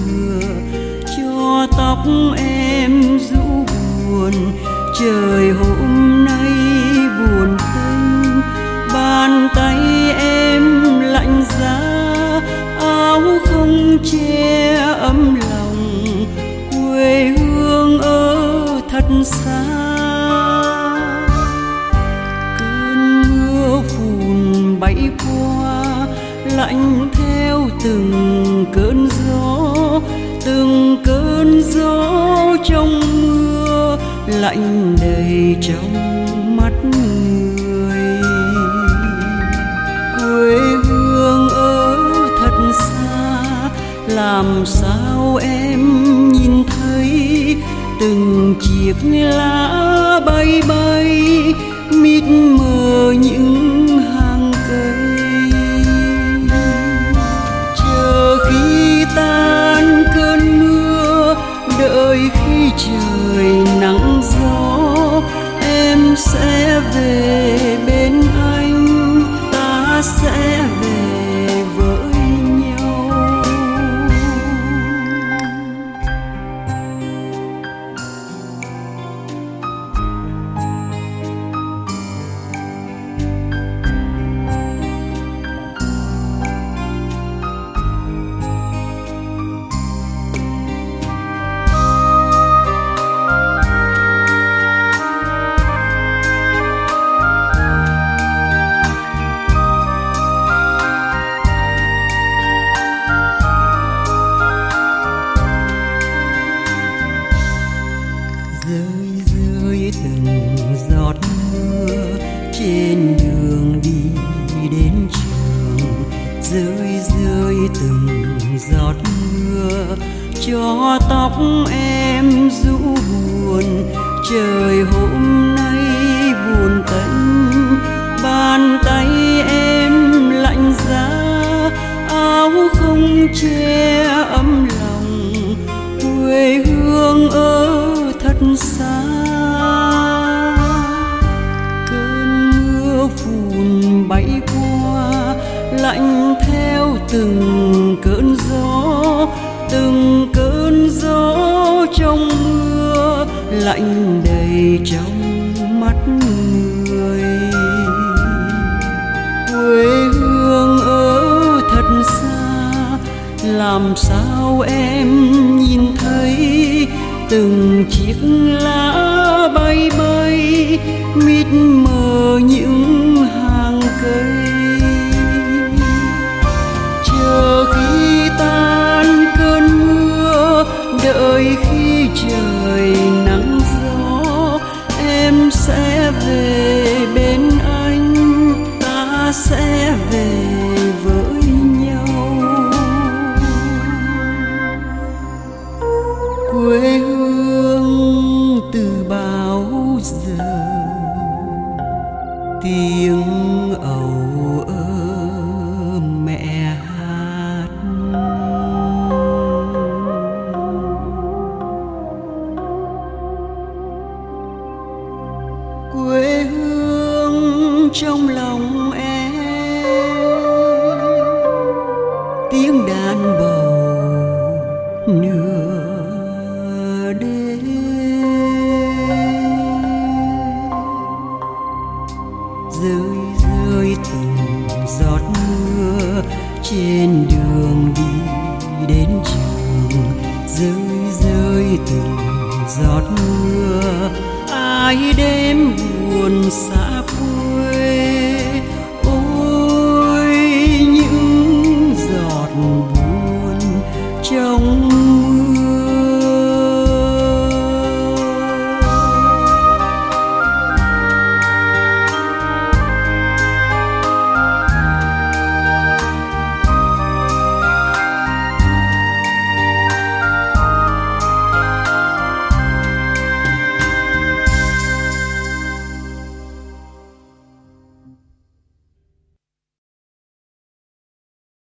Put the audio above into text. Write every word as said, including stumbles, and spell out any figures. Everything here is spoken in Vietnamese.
mưa, cho tóc em rũ buồn. Trời hôm nay buồn tênh, bàn tay em lạnh giá, áo không che ấm lòng, quê hương ở thật xa. Cơn mưa phùn bay qua, lạnh theo từng cơn gió, từng cơn gió trong mưa, lạnh đầy trong mắt người. Quê hương ở thật xa, làm sao em nhìn thấy từng chiếc lá bay bay, mịt mờ những hàng cây. Chờ khi tan cơn mưa, đợi khi trời nắng gió, em sẽ về bên anh, ta sẽ về với nhau. Rơi rơi từng giọt mưa trên đường đi đến trường, rơi rơi từng giọt mưa cho tóc em rũ buồn. Trời hôm nay buồn tênh, bàn tay em lạnh giá, áo không che ấm lòng, quê hương ở thật xa. Cơn mưa phùn bay qua, lạnh theo từng cơn gió, từng cơn gió trong mưa, lạnh đầy trong mắt người. Quê hương ở thật xa, làm sao em nhìn thấy từng chiếc lá bay bay, mịt mờ những hàng cây. Chờ khi tan cơn mưa, đợi khi trời nắng gió, em sẽ về bên anh, ta sẽ về với nhau. Quê hương từ bao giờ, tiếng ầu ơ mẹ hát. Quê hương trong lòng em, tiếng đàn bầu nửa đêm. Rơi rơi từng giọt mưa trên đường đi đến trường, rơi rơi từng giọt mưa ai đêm buồn xa quê.